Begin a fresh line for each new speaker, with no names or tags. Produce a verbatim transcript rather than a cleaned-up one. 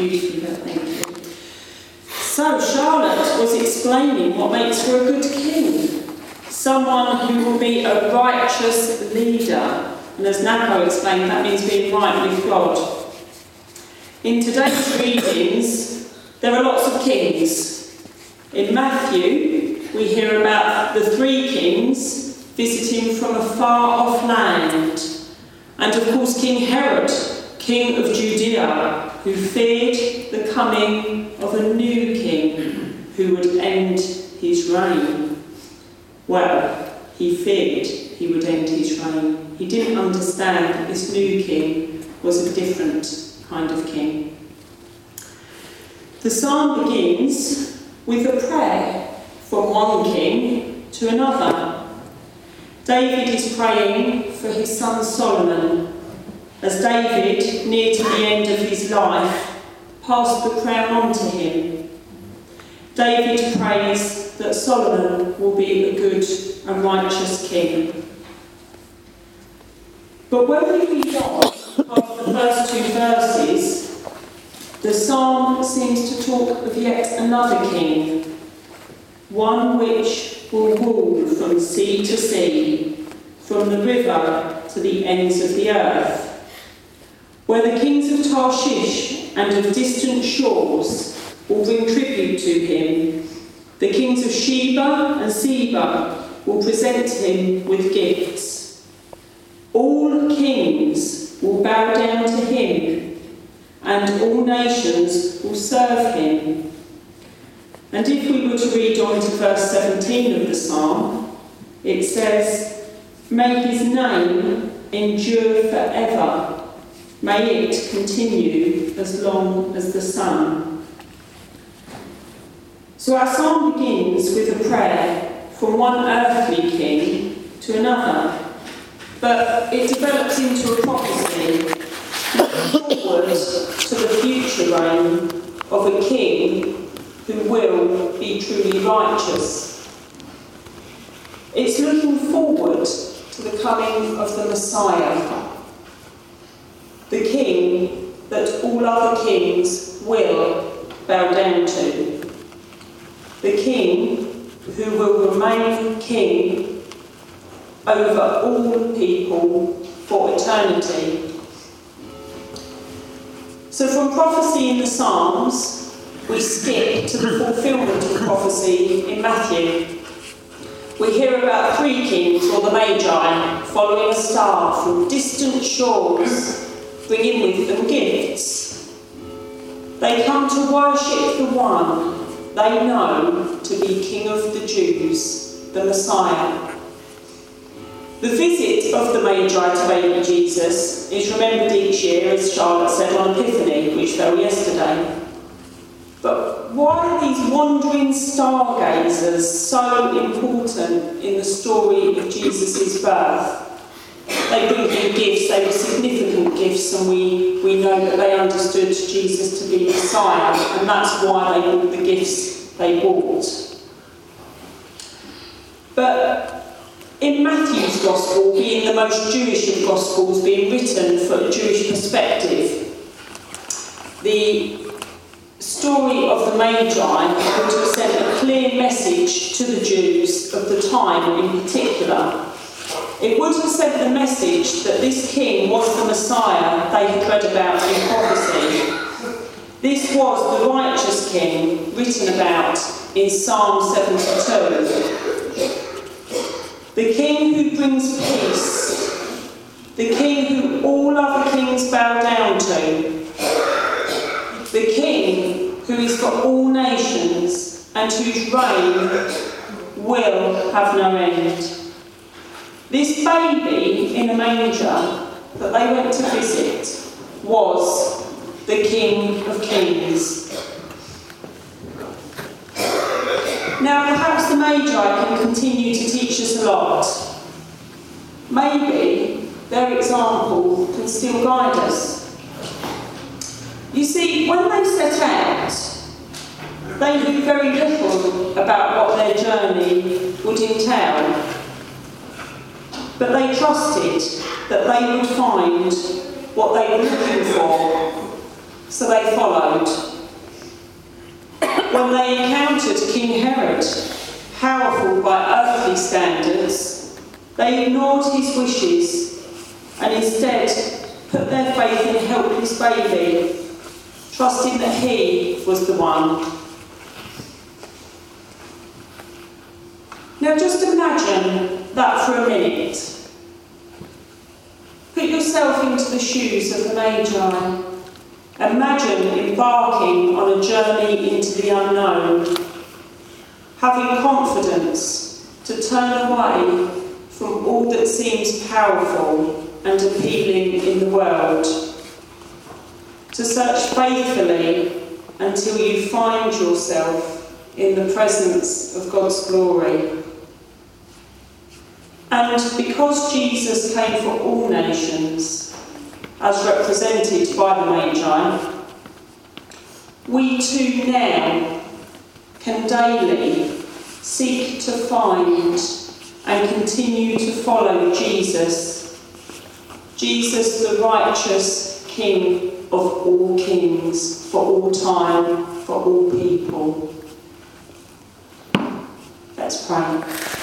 beautifully there, thank you. So Charlotte was explaining what makes for a good king. Someone who will be a righteous leader. And as Nako explained, that means being right with God. In today's readings, there are lots of kings. In Matthew, we hear about the three kings visiting from a far-off land. And of course, King Herod, king of Judea, who feared the coming of a new king who would end his reign. Well, he feared he would end his reign. He didn't understand that this new king was a different kind of king. The psalm begins with a prayer from one king to another. David is praying for his son Solomon, as David, near to the end of his life, passed the crown on to him. David prays that Solomon will be a good and righteous king. But when we read on after the first two verses, the psalm seems to talk of yet another king, one which will rule from sea to sea, from the river to the ends of the earth, where the kings of Tarshish and of distant shores will bring tribute to him. The kings of Sheba and Seba will present him with gifts. All kings will bow down to him, and all nations will serve him. And if we were to read on to verse seventeen of the psalm, it says, "May his name endure forever. May it continue as long as the sun." So our psalm begins with a prayer from one earthly king to another, but it develops into a prophecy forward to the future reign of a king who will be truly righteous. It's looking forward to the coming of the Messiah, the king that all other kings will bow down to, the king who will remain king over all people for eternity. So from prophecy in the Psalms, we skip to the fulfilment of prophecy in Matthew. We hear about three kings, or the Magi, following a star from distant shores, bringing with them gifts. They come to worship the one they know to be King of the Jews, the Messiah. The visit of the Magi to baby Jesus is remembered each year, as Charlotte said, on Epiphany, which fell yesterday. But why are these wandering stargazers so important in the story of Jesus' birth? They bring him gifts, they were significant gifts, and we, we know that they understood Jesus to be Messiah, and that's why they brought the gifts they brought. But in Matthew's Gospel, being the most Jewish of Gospels, being written for a Jewish perspective, the story of the Magi would have sent a clear message to the Jews of the time in particular. It would have sent the message that this king was the Messiah they had read about in prophecy. This was the righteous king written about in Psalm seventy-two. The king who brings peace. The king who all other kings bow down to. The king who is for all nations and whose reign will have no end. This baby in a manger that they went to visit was the King of Kings. Now, perhaps the Magi can continue to teach us a lot. Maybe their example can still guide us. You see, when they set out, they knew very little about what their journey would entail. But they trusted that they would find what they were looking for. So they followed. When they encountered King Herod, powerful by earthly standards, they ignored his wishes and instead put their faith in a helpless baby, trusting that he was the one. Now just imagine that for a minute. Put yourself into the shoes of the Magi. Imagine embarking on a journey into the unknown, having confidence to turn away from all that seems powerful and appealing in the world, to search faithfully until you find yourself in the presence of God's glory. And because Jesus came for all nations, as represented by the Magi, we too now can daily seek to find and continue to follow Jesus, Jesus the righteous King of all kings, for all time, for all people. Let's pray.